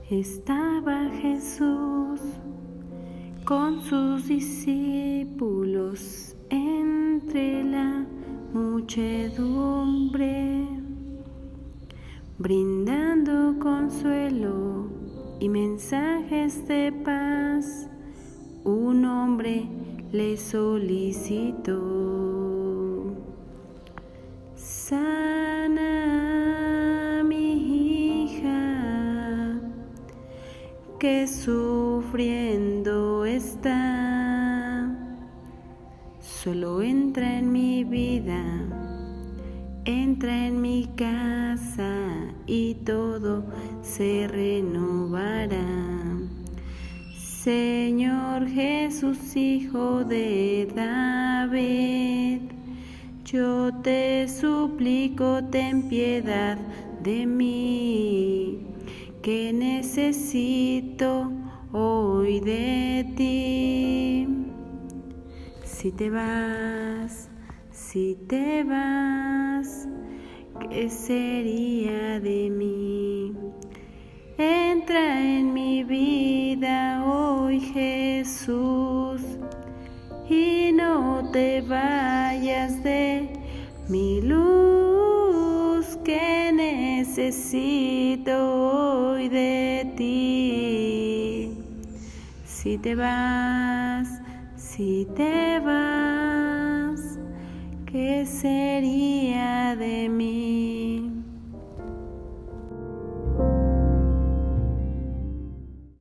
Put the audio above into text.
Estaba Jesús con sus discípulos entre la muchedumbre, brindando consuelo y mensajes de paz. Un hombre le solicitó: sana mi hija, que sufriendo está. Solo entra en mi vida, entra en mi casa y todo se renovará. Señor Jesús, Hijo de David, yo te suplico, ten piedad de mí, que necesito hoy de ti. Si te vas, ¿qué sería de mí? Entra en mi vida hoy, Jesús, y no te vayas de mi luz, que necesito hoy de ti. Si te vas, ¿qué sería de mí?